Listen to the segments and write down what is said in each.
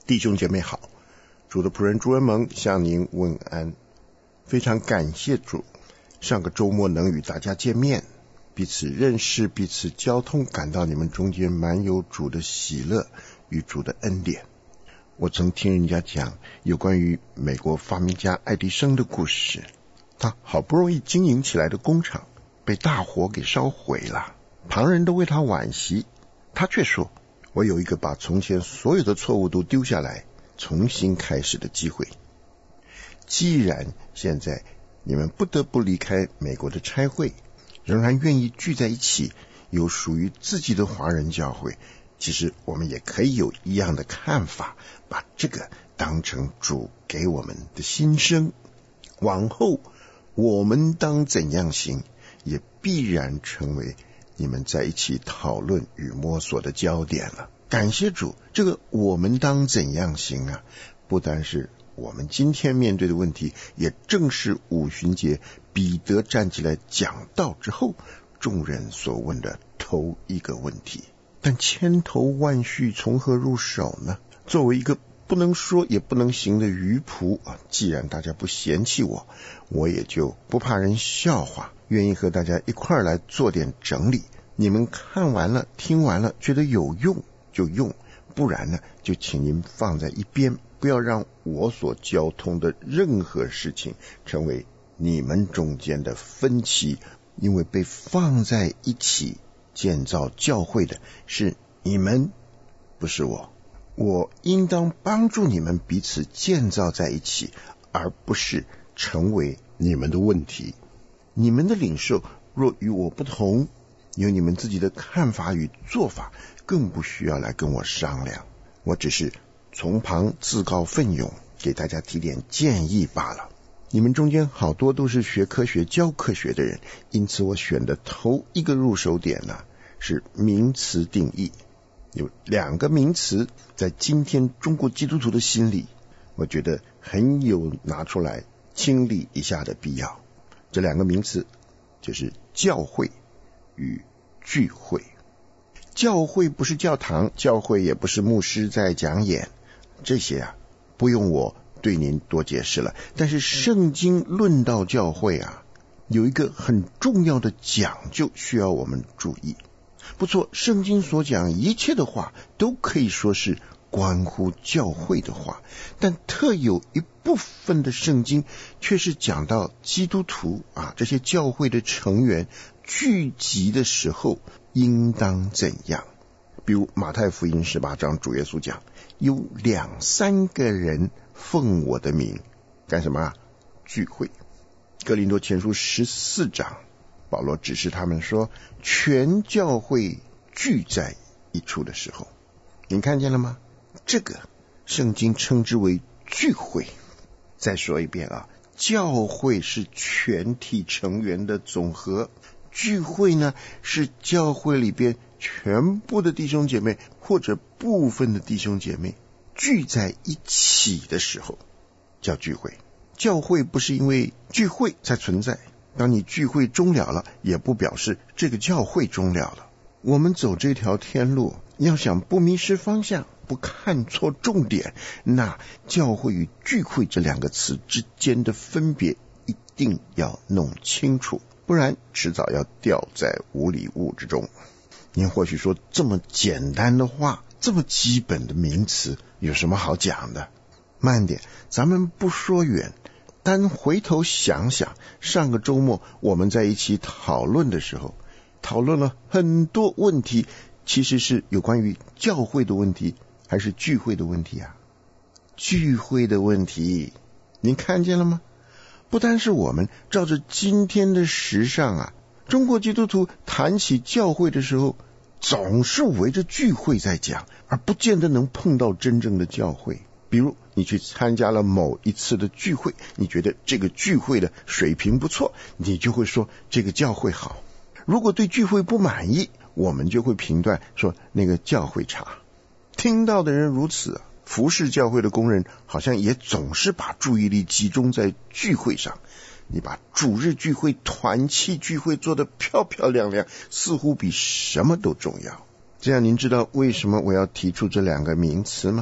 弟兄姐妹好，主的仆人朱恩蒙向您问安。非常感谢主，上个周末能与大家见面，彼此认识，彼此交通，感到你们中间满有主的喜乐与主的恩典。我曾听人家讲有关于美国发明家爱迪生的故事，他好不容易经营起来的工厂被大火给烧毁了，旁人都为他惋惜，他却说，我有一个把从前所有的错误都丢下来重新开始的机会。既然现在你们不得不离开美国的差会，仍然愿意聚在一起，有属于自己的华人教会，其实我们也可以有一样的看法，把这个当成主给我们的心声。往后我们当怎样行，也必然成为你们在一起讨论与摸索的焦点了。感谢主，这个我们当怎样行啊，不单是我们今天面对的问题，也正是五旬节彼得站起来讲道之后众人所问的头一个问题。但千头万绪从何入手呢？作为一个不能说也不能行的渔仆既然大家不嫌弃我，我也就不怕人笑话，愿意和大家一块来做点整理。你们看完了听完了觉得有用就用，不然呢就请您放在一边，不要让我所交通的任何事情成为你们中间的分歧，因为被放在一起建造教会的是你们，不是我。我应当帮助你们彼此建造在一起，而不是成为你们的问题。你们的领受若与我不同，有你们自己的看法与做法，更不需要来跟我商量，我只是从旁自告奋勇，给大家提点建议罢了。你们中间好多都是学科学教科学的人，因此我选的头一个入手点是名词定义。有两个名词在今天中国基督徒的心里，我觉得很有拿出来清理一下的必要。这两个名词就是教会与聚会。教会不是教堂，教会也不是牧师在讲演，这些不用我对您多解释了。但是圣经论到教会有一个很重要的讲究需要我们注意。不错，圣经所讲一切的话都可以说是关乎教会的话，但特有一部分的圣经却是讲到基督徒这些教会的成员聚集的时候应当怎样。比如马太福音18章，主耶稣讲，有2-3个人奉我的名干什么聚会。哥林多前书14章，保罗指示他们说，全教会聚在一处的时候，您看见了吗？这个圣经称之为聚会。再说一遍教会是全体成员的总和，聚会呢是教会里边全部的弟兄姐妹或者部分的弟兄姐妹聚在一起的时候叫聚会。教会不是因为聚会才存在，当你聚会终了，也不表示这个教会终了。我们走这条天路，要想不迷失方向，不看错重点，那教会与聚会这两个词之间的分别一定要弄清楚，不然迟早要掉在无里雾之中。您或许说，这么简单的话，这么基本的名词，有什么好讲的？慢点，咱们不说远，单回头想想，上个周末我们在一起讨论的时候，讨论了很多问题，其实是有关于教会的问题还是聚会的问题聚会的问题，您看见了吗？不单是我们照着今天的时尚中国基督徒谈起教会的时候，总是围着聚会在讲，而不见得能碰到真正的教会。比如你去参加了某一次的聚会，你觉得这个聚会的水平不错，你就会说这个教会好。如果对聚会不满意，我们就会评断说那个教会差。听到的人如此，服侍教会的工人好像也总是把注意力集中在聚会上。你把主日聚会、团契聚会做得漂漂亮亮，似乎比什么都重要。这样您知道为什么我要提出这两个名词吗？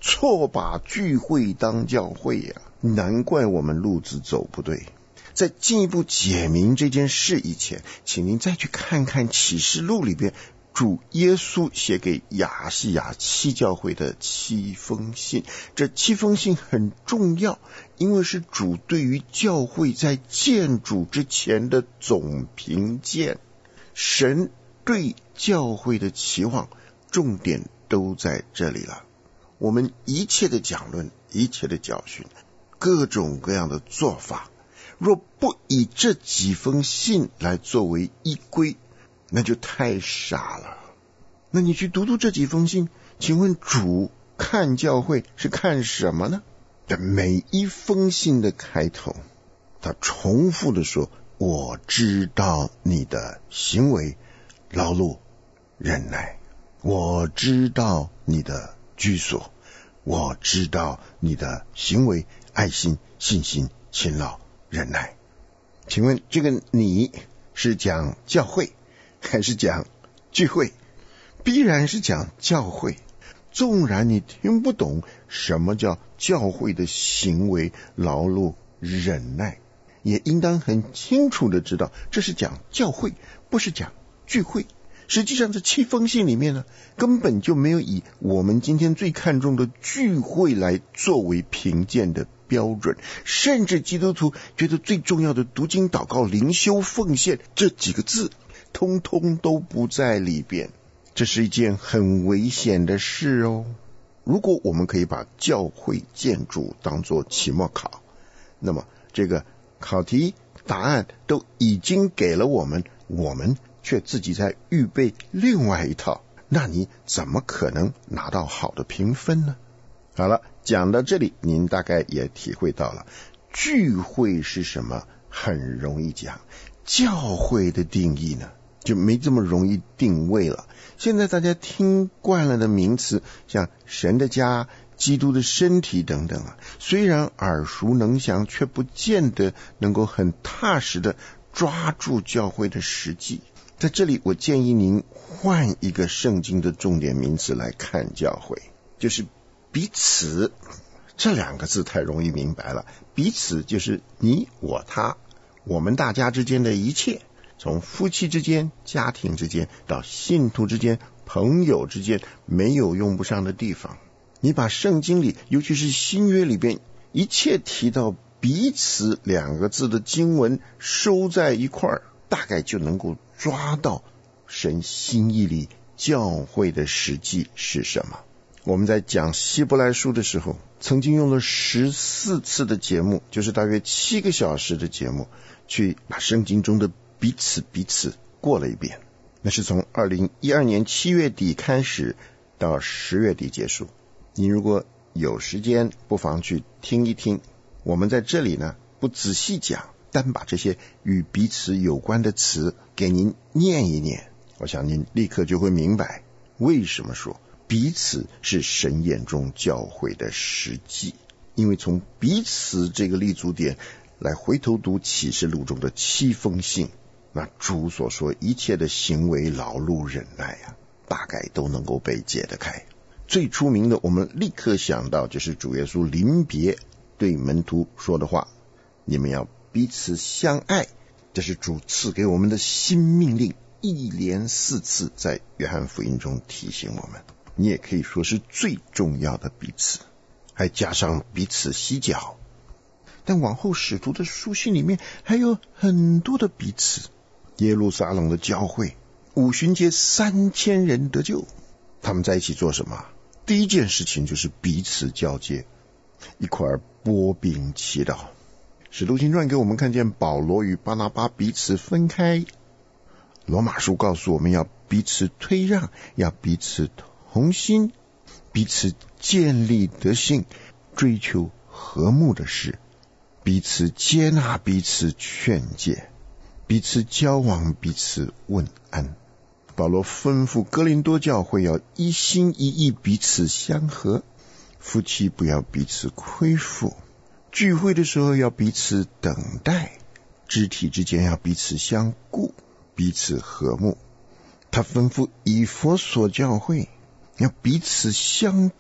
错把聚会当教会呀，难怪我们路子走不对。在进一步解明这件事以前，请您再去看看启示录里边主耶稣写给亚细亚七教会的7封信。这7封信很重要，因为是主对于教会在建主之前的总评鉴。神对教会的期望重点都在这里了。我们一切的讲论，一切的教训，各种各样的做法，若不以这几封信来作为依归，那就太傻了。那你去读读这几封信，请问主看教会是看什么呢？在每一封信的开头，他重复的说，我知道你的行为、劳碌、忍耐，我知道你的居所，我知道你的行为、爱心、信心、勤劳、忍耐。请问这个你是讲教会还是讲聚会？必然是讲教会。纵然你听不懂什么叫教会的行为、劳碌、忍耐，也应当很清楚的知道这是讲教会，不是讲聚会。实际上这7封信里面呢，根本就没有以我们今天最看重的聚会来作为评鉴的标准，甚至基督徒觉得最重要的读经、祷告、灵修、奉献这几个字通通都不在里边。这是一件很危险的事哦。如果我们可以把教会建筑当作期末考，那么这个考题答案都已经给了我们，我们却自己在预备另外一套，那你怎么可能拿到好的评分呢？好了，讲到这里，您大概也体会到了聚会是什么很容易讲，教会的定义呢就没这么容易定位了。现在大家听惯了的名词，像神的家、基督的身体等等啊，虽然耳熟能详，却不见得能够很踏实的抓住教会的实际。在这里我建议您换一个圣经的重点名词来看教会，就是彼此。这2个字太容易明白了，彼此就是你我他，我们大家之间的一切，从夫妻之间、家庭之间到信徒之间、朋友之间，没有用不上的地方。你把圣经里，尤其是新约里边一切提到彼此2个字的经文收在一块儿，大概就能够抓到神心意里教会的实际是什么。我们在讲希伯来书的时候，曾经用了14次的节目，就是大约7个小时的节目，去把圣经中的彼此过了一遍。那是从2012年7月底开始到10月底结束。你如果有时间，不妨去听一听。我们在这里呢，不仔细讲，单把这些与彼此有关的词给您念一念，我想您立刻就会明白为什么说彼此是神眼中教会的实际。因为从彼此这个立足点来回头读启示录中的7封信，那主所说一切的行为、劳碌、忍耐啊，大概都能够被解得开。最出名的，我们立刻想到就是主耶稣临别对门徒说的话，你们要彼此相爱，这是主赐给我们的新命令，一连4次在约翰福音中提醒我们。你也可以说是最重要的彼此，还加上彼此洗脚。但往后使徒的书信里面还有很多的彼此。耶路撒冷的教会5旬节3000人得救，他们在一起做什么？第一件事情就是彼此交接，一块擘饼祈祷。使徒行传给我们看见保罗与巴拿巴彼此分开，罗马书告诉我们要彼此推让，要彼此同心，彼此建立德行，追求和睦的事，彼此接纳，彼此劝诫，彼此交往，彼此问安。保罗吩咐哥林多教会要一心一意，彼此相合，夫妻不要彼此亏负，聚会的时候要彼此等待，肢体之间要彼此相顾，彼此和睦。他吩咐以弗所教会要彼此相助，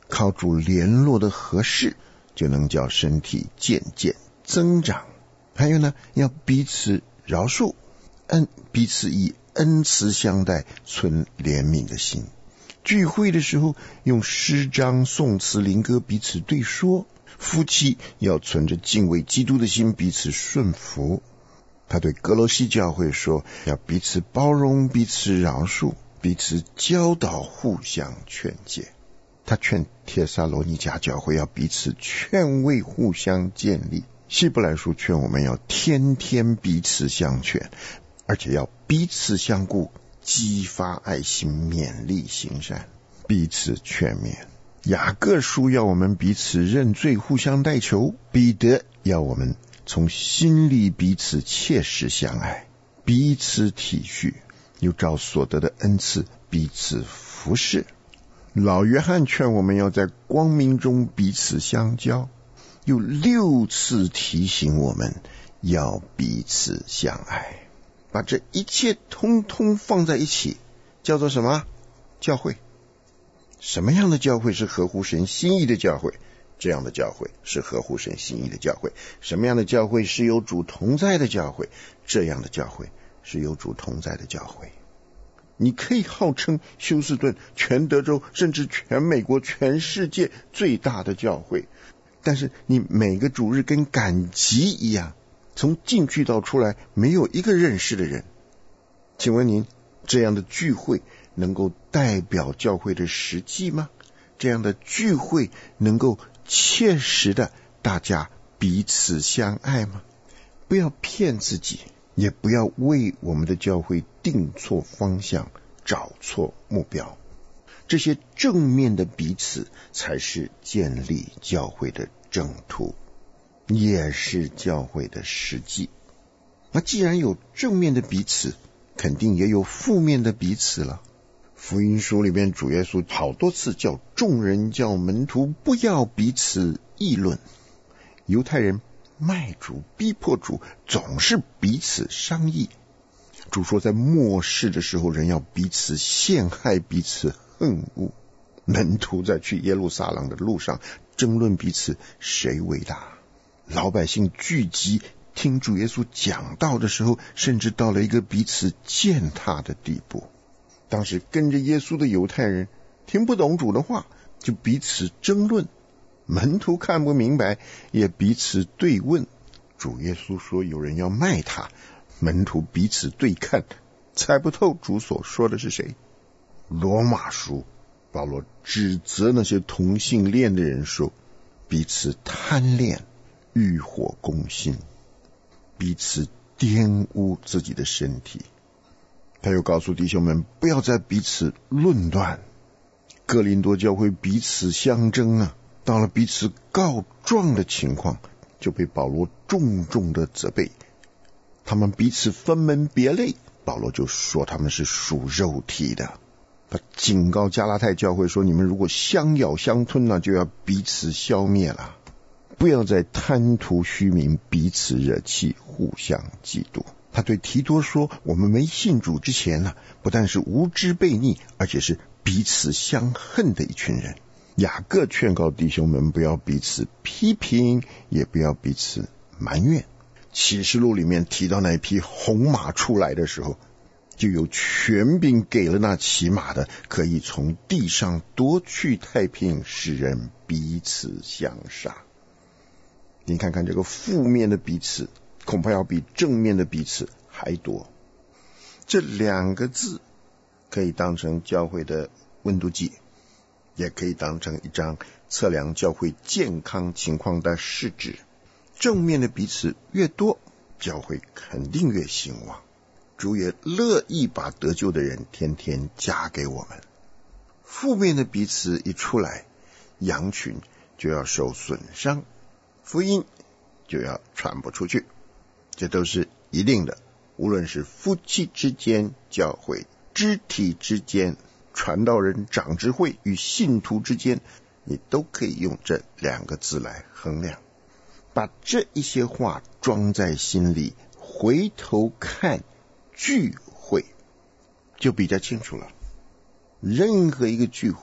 靠主联络的合适，就能叫身体渐渐增长。还有呢，要彼此饶恕，彼此以恩慈相待，存怜悯的心。聚会的时候用诗章颂词灵歌彼此对说，夫妻要存着敬畏基督的心彼此顺服。他对哥罗西教会说，要彼此包容，彼此饶恕，彼此教导，互相劝诫。他劝帖撒罗尼迦教会要彼此劝慰，互相建立。希伯来书劝我们要天天彼此相劝，而且要彼此相顾，激发爱心，勉励行善，彼此劝勉。雅各书要我们彼此认罪，互相代求。彼得要我们从心里彼此切实相爱，彼此体恤，又照所得的恩赐彼此服侍。老约翰劝我们要在光明中彼此相交，又6次提醒我们要彼此相爱。把这一切通通放在一起，叫做什么？教会。什么样的教会是合乎神心意的教会？这样的教会是合乎神心意的教会。什么样的教会是有主同在的教会？这样的教会是有主同在的教会。你可以号称休斯顿全德州甚至全美国全世界最大的教会，但是你每个主日跟赶集一样，从进去到出来没有一个认识的人。请问您，这样的聚会能够代表教会的实际吗？这样的聚会能够切实的大家彼此相爱吗？不要骗自己，也不要为我们的教会定错方向，找错目标。这些正面的彼此才是建立教会的正途，也是教会的实际。那既然有正面的彼此，肯定也有负面的彼此了。福音书里面主耶稣好多次叫众人，叫门徒不要彼此议论。犹太人卖主逼迫主，总是彼此商议。主说在末世的时候，人要彼此陷害，彼此恨恶。门徒在去耶路撒冷的路上争论彼此谁为大。老百姓聚集听主耶稣讲道的时候，甚至到了一个彼此践踏的地步。当时跟着耶稣的犹太人听不懂主的话，就彼此争论。门徒看不明白，也彼此对问。主耶稣说有人要卖他，门徒彼此对看，猜不透主所说的是谁。罗马书保罗指责那些同性恋的人说，彼此贪恋，欲火攻心，彼此玷污自己的身体。他又告诉弟兄们不要再彼此论断。哥林多教会彼此相争啊，到了彼此告状的情况，就被保罗重重的责备。他们彼此分门别类，保罗就说他们是属肉体的。他警告加拉太教会说，你们如果相咬相吞了，就要彼此消灭了。不要再贪图虚名，彼此惹气，互相嫉妒。他对提多说，我们没信主之前呢，不但是无知悖逆，而且是彼此相恨的一群人。雅各劝告弟兄们不要彼此批评，也不要彼此埋怨。启示录里面提到那一匹红马出来的时候，就有权柄给了那骑马的，可以从地上夺去太平，使人彼此相杀。你看看这个负面的彼此，恐怕要比正面的彼此还多。这2个字可以当成教会的温度计，也可以当成一张测量教会健康情况的试纸。正面的彼此越多，教会肯定越兴旺。主也乐意把得救的人天天加给我们。负面的彼此一出来，羊群就要受损伤，福音就要传不出去，这都是一定的。无论是夫妻之间、教会肢体之间、传道人长执会与信徒之间，你都可以用这2个字来衡量。把这一些话装在心里，回头看聚会就比较清楚了。任何一个聚会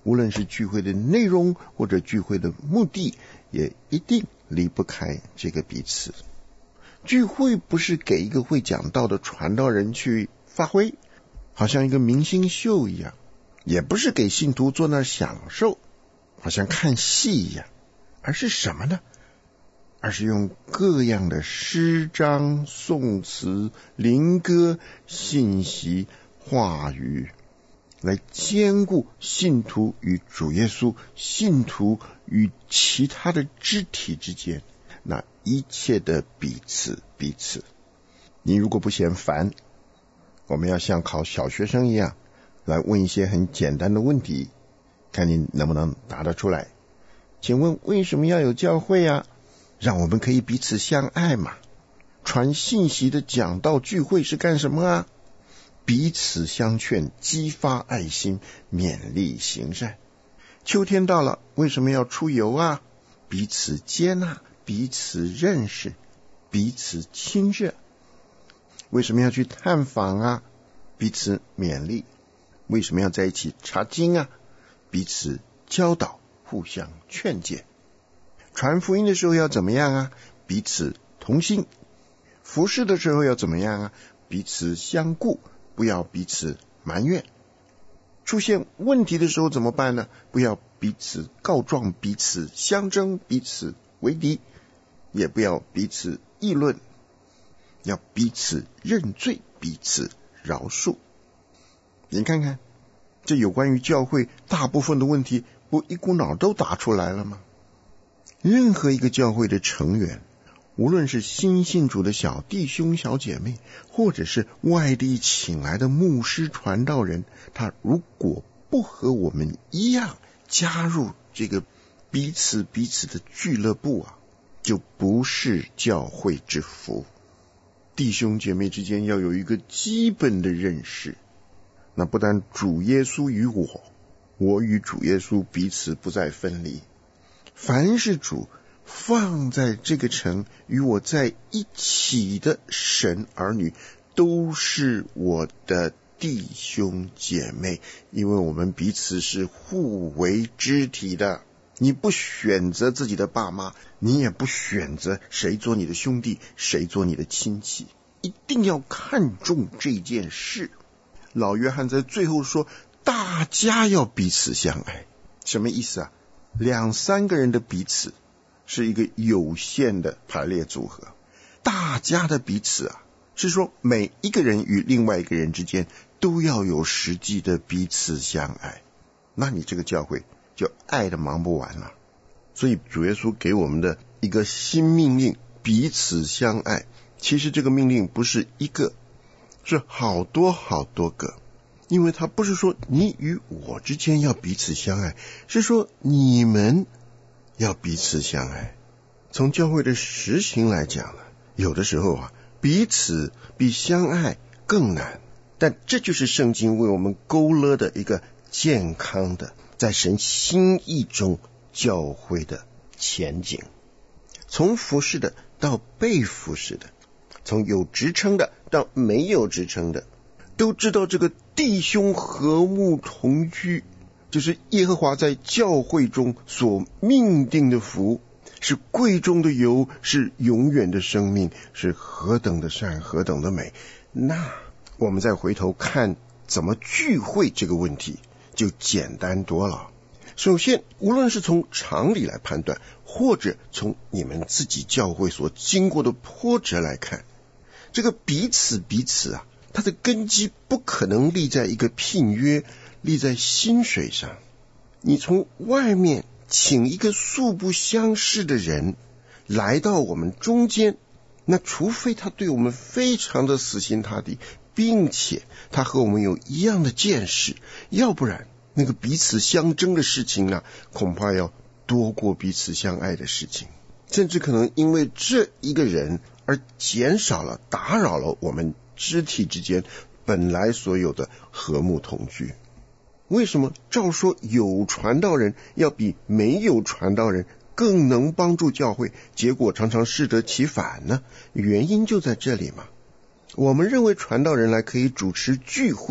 无论是聚会的内容或者聚会的目的，也一定离不开这个彼此。聚会不是给一个会讲道的传道人去发挥，好像一个明星秀一样，也不是给信徒坐那儿享受，好像看戏一样，而是什么呢？而是用各样的诗章、颂词、灵歌、信息、话语来兼顾信徒与主耶稣，信徒与其他的肢体之间那一切的彼此。你如果不嫌烦，我们要像考小学生一样来问一些很简单的问题，看你能不能答得出来。请问为什么要有教会啊？让我们可以彼此相爱嘛。传信息的讲道聚会是干什么啊？彼此相劝，激发爱心，勉励行善。秋天到了，为什么要出游啊？彼此接纳，彼此认识，彼此亲热。为什么要去探访啊？彼此勉励。为什么要在一起查经啊？彼此教导，互相劝诫。传福音的时候要怎么样啊？彼此同心。服侍的时候要怎么样啊？彼此相顾，不要彼此埋怨。出现问题的时候怎么办呢？不要彼此告状，彼此相争，彼此为敌，也不要彼此议论，要彼此认罪，彼此饶恕。你看看，这有关于教会大部分的问题，不一股脑都打出来了吗？任何一个教会的成员，无论是新信主的小弟兄小姐妹，或者是外地请来的牧师传道人，他如果不和我们一样加入这个彼此的俱乐部啊，就不是教会之福。弟兄姐妹之间要有一个基本的认识，那不但主耶稣与我与主耶稣彼此不再分离，凡是主放在这个城与我在一起的神儿女，都是我的弟兄姐妹，因为我们彼此是互为肢体的。你不选择自己的爸妈，你也不选择谁做你的兄弟，谁做你的亲戚，一定要看重这件事。老约翰在最后说，大家要彼此相爱。什么意思啊？2-3个人的彼此是一个有限的排列组合，大家的彼此啊，是说每一个人与另外一个人之间都要有实际的彼此相爱，那你这个教会就爱的忙不完了。所以主耶稣给我们的一个新命令，彼此相爱，其实这个命令不是一个，是好多个。因为他不是说你与我之间要彼此相爱，是说你们要彼此相爱。从教会的实行来讲呢，有的时候啊，彼此比相爱更难，但这就是圣经为我们勾勒的一个健康的在神心意中教会的前景。从服侍的到被服侍的，从有职称的到没有职称的，都知道这个弟兄和睦同居，就是耶和华在教会中所命定的福，是贵重的油，是永远的生命，是何等的善，何等的美。那我们再回头看怎么聚会这个问题就简单多了。首先，无论是从常理来判断，或者从你们自己教会所经过的波折来看，这个彼此啊，它的根基不可能立在一个聘约，立在薪水上。你从外面请一个素不相识的人来到我们中间，那除非他对我们非常的死心塌地，并且他和我们有一样的见识，要不然那个彼此相争的事情啊，恐怕要多过彼此相爱的事情，甚至可能因为这一个人而减少了，打扰了我们肢体之间本来所有的和睦同居。为什么照说有传道人要比没有传道人更能帮助教会，结果常常适得其反呢？原因就在这里嘛。我们认为传道人来可以主持聚会，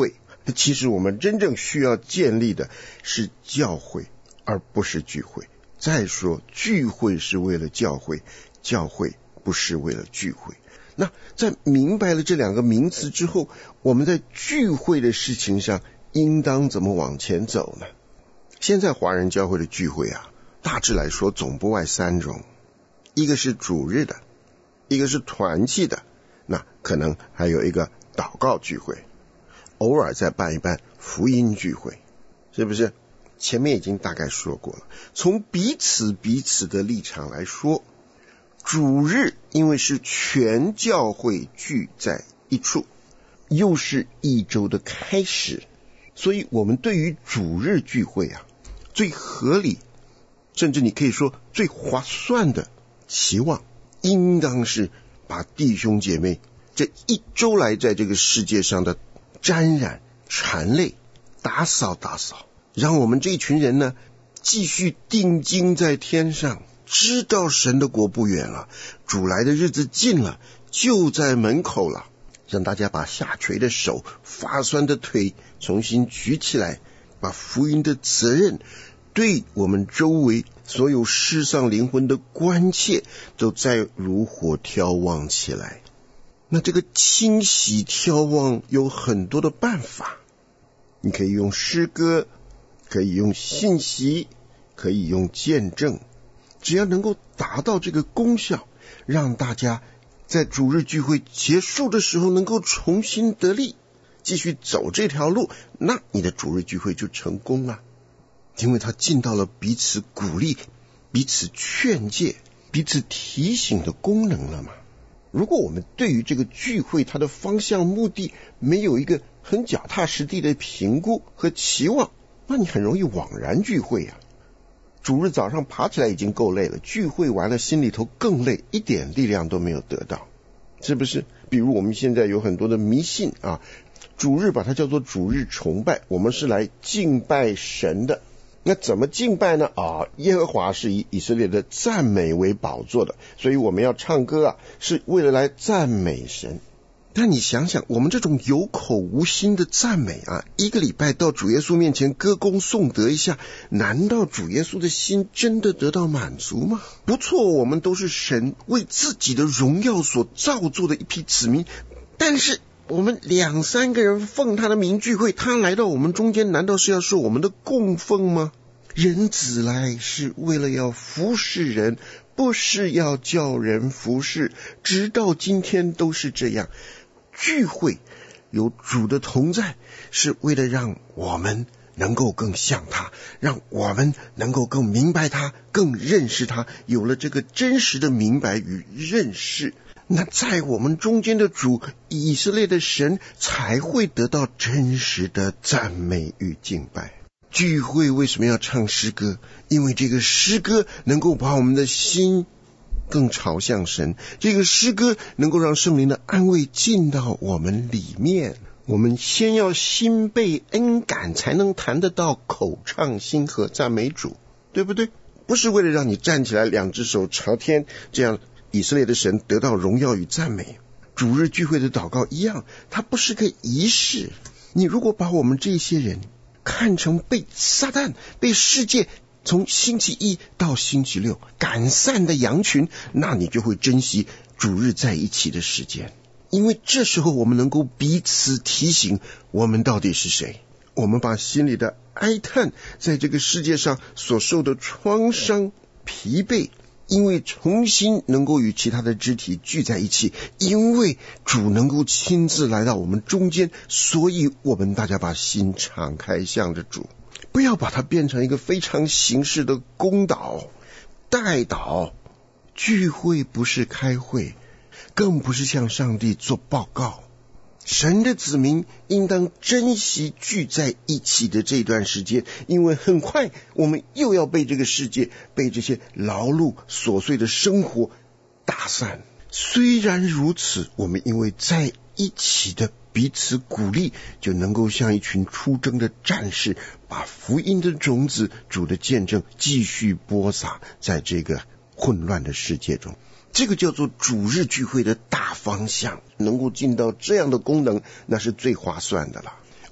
其实我们真正需要建立的是教会，而不是聚会。再说，聚会是为了教会，教会不是为了聚会。那在明白了这两个名词之后，我们在聚会的事情上应当怎么往前走呢？现在华人教会的聚会大致来说总不外3种，一个是主日的，一个是团契的，那可能还有一个祷告聚会，偶尔再办一办福音聚会，是不是？前面已经大概说过了。从彼此的立场来说，主日因为是全教会聚在一处，又是一周的开始，所以我们对于主日聚会最合理，甚至你可以说最划算的期望，应当是把弟兄姐妹这一周来在这个世界上的沾染缠累打扫，让我们这一群人呢继续定睛在天上，知道神的国不远了，主来的日子近了，就在门口了。让大家把下垂的手、发酸的腿重新举起来，把福音的责任对我们周围所有世上灵魂的关切都再如火挑旺起来。那这个清洗挑旺有很多的办法，你可以用诗歌，可以用信息，可以用见证，只要能够达到这个功效，让大家在主日聚会结束的时候能够重新得力，继续走这条路，那你的主日聚会就成功了。因为它尽到了彼此鼓励、彼此劝诫、彼此提醒的功能了嘛。如果我们对于这个聚会它的方向目的没有一个很脚踏实地的评估和期望，那你很容易枉然聚会主日早上爬起来已经够累了，聚会完了心里头更累，一点力量都没有得到，是不是？比如我们现在有很多的迷信主日把它叫做主日崇拜，我们是来敬拜神的。那怎么敬拜呢？耶和华是以以色列的赞美为宝座的，所以我们要唱歌是为了来赞美神。但你想想，我们这种有口无心的赞美一个礼拜到主耶稣面前歌功颂德一下，难道主耶稣的心真的得到满足吗？不错，我们都是神为自己的荣耀所造作的一批子民，但是我们2-3个人奉他的名聚会，他来到我们中间，难道是要受我们的供奉吗？人子来是为了要服侍人，不是要叫人服侍，直到今天都是这样。聚会有主的同在，是为了让我们能够更像他，让我们能够更明白他，更认识他，有了这个真实的明白与认识，那在我们中间的主以色列的神才会得到真实的赞美与敬拜。聚会为什么要唱诗歌？因为这个诗歌能够把我们的心更朝向神，这个诗歌能够让圣灵的安慰进到我们里面。我们先要心被恩感，才能谈得到口唱心和赞美主，对不对？不是为了让你站起来2只手朝天，这样以色列的神得到荣耀与赞美。主日聚会的祷告一样，它不是个仪式。你如果把我们这些人看成被撒旦、被世界从星期1到星期6赶散的羊群，那你就会珍惜主日在一起的时间，因为这时候我们能够彼此提醒我们到底是谁。我们把心里的哀叹，在这个世界上所受的创伤、疲惫，因为重新能够与其他的肢体聚在一起，因为主能够亲自来到我们中间，所以我们大家把心敞开向着主，不要把它变成一个非常形式的公祷、代祷。聚会不是开会，更不是向上帝做报告。神的子民应当珍惜聚在一起的这段时间，因为很快我们又要被这个世界、被这些劳碌琐碎的生活打散。虽然如此，我们因为在一起的彼此鼓励，就能够像一群出征的战士，把福音的种子、主的见证继续播撒在这个混乱的世界中。这个叫做主日聚会的大方向，能够尽到这样的功能，那是最划算的了。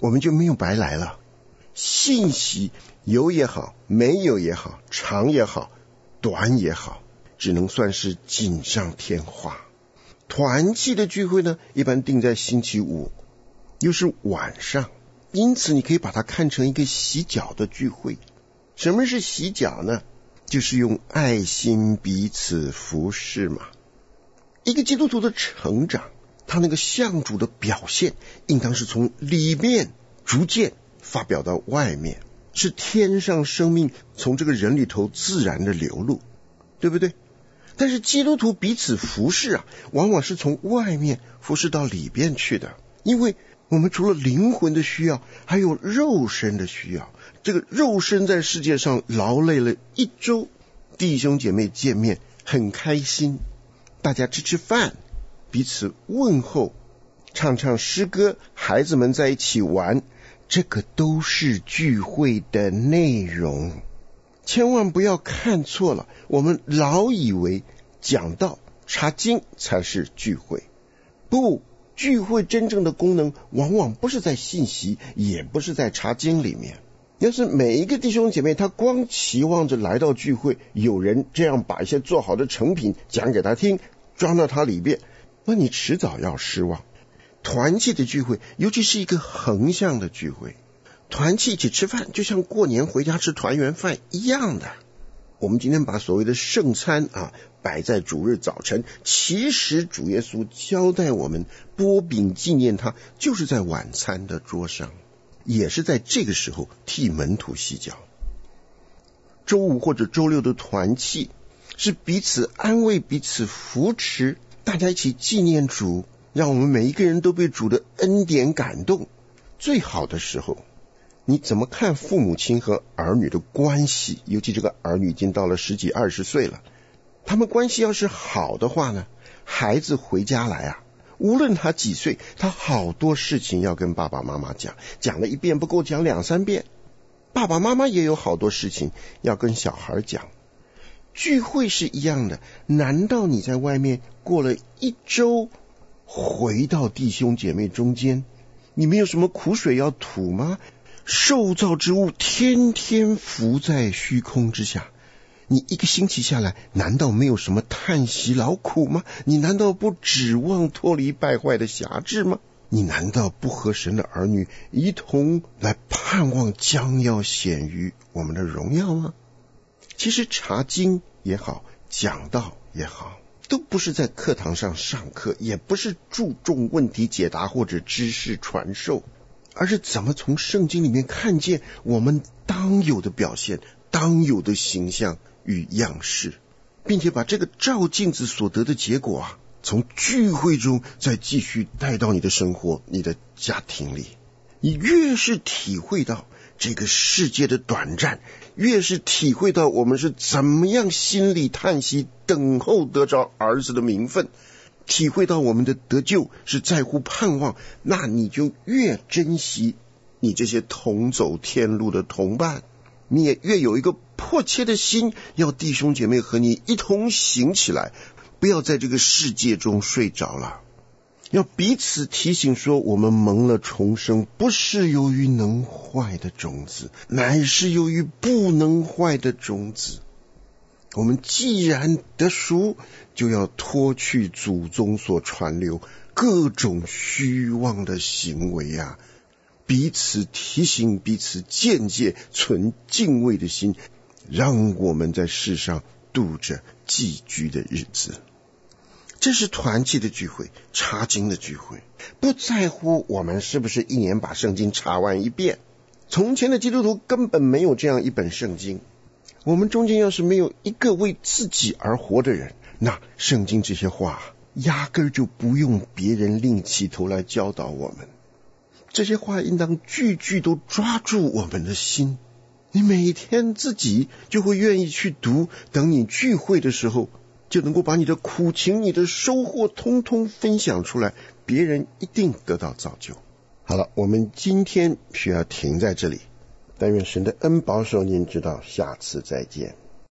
我们就没有白来了。信息有也好，没有也好，长也好，短也好，只能算是锦上添花。团契的聚会呢，一般定在星期五，又是晚上，因此你可以把它看成一个洗脚的聚会。什么是洗脚呢？就是用爱心彼此服侍嘛。一个基督徒的成长，他那个向主的表现，应当是从里面逐渐发表到外面，是天上生命从这个人里头自然的流露，对不对？但是基督徒彼此服侍啊，往往是从外面服侍到里边去的，因为我们除了灵魂的需要，还有肉身的需要。这个肉身在世界上劳累了一周，弟兄姐妹见面很开心，大家吃吃饭，彼此问候，唱唱诗歌，孩子们在一起玩，这个都是聚会的内容。千万不要看错了，我们老以为讲道查经才是聚会。不，聚会真正的功能往往不是在信息，也不是在查经里面。要是每一个弟兄姐妹他光期望着来到聚会，有人这样把一些做好的成品讲给他听，装到他里边，那你迟早要失望。团契的聚会，尤其是一个横向的聚会，团契一起吃饭，就像过年回家吃团圆饭一样的。我们今天把所谓的圣餐摆在主日早晨，其实主耶稣交代我们擘饼纪念他，就是在晚餐的桌上，也是在这个时候替门徒洗脚。周五或者周六的团契是彼此安慰，彼此扶持，大家一起纪念主，让我们每一个人都被主的恩典感动。最好的时候，你怎么看父母亲和儿女的关系？尤其这个儿女已经到了10几20岁了，他们关系要是好的话呢，孩子回家来无论他几岁，他好多事情要跟爸爸妈妈讲，讲了一遍不够，讲2、3遍。爸爸妈妈也有好多事情要跟小孩讲。聚会是一样的，难道你在外面过了1周，回到弟兄姐妹中间，你没有什么苦水要吐吗？受造之物天天浮在虚空之下，你一个星期下来，难道没有什么叹息劳苦吗？你难道不指望脱离败坏的辖制吗？你难道不和神的儿女一同来盼望将要显于我们的荣耀吗？其实查经也好，讲道也好，都不是在课堂上上课，也不是注重问题解答或者知识传授，而是怎么从圣经里面看见我们当有的表现，当有的形象与样式，并且把这个照镜子所得的结果从聚会中再继续带到你的生活，你的家庭里。你越是体会到这个世界的短暂，越是体会到我们是怎么样心里叹息等候得着儿子的名分，体会到我们的得救是在乎盼望，那你就越珍惜你这些同走天路的同伴，你也越有一个迫切的心，要弟兄姐妹和你一同行起来，不要在这个世界中睡着了。要彼此提醒说，我们蒙了重生，不是由于能坏的种子，乃是由于不能坏的种子。我们既然得赎，就要脱去祖宗所传流各种虚妄的行为彼此提醒，彼此鉴戒，存敬畏的心，让我们在世上度着寄居的日子。这是团契的聚会，查经的聚会，不在乎我们是不是1年把圣经查完一遍。从前的基督徒根本没有这样一本圣经，我们中间要是没有一个为自己而活的人，那圣经这些话压根就不用别人另起头来教导我们。这些话应当句句都抓住我们的心，你每天自己就会愿意去读，等你聚会的时候就能够把你的苦情，你的收获通通分享出来，别人一定得到造就。好了，我们今天需要停在这里，但愿神的恩保守您，直到下次再见。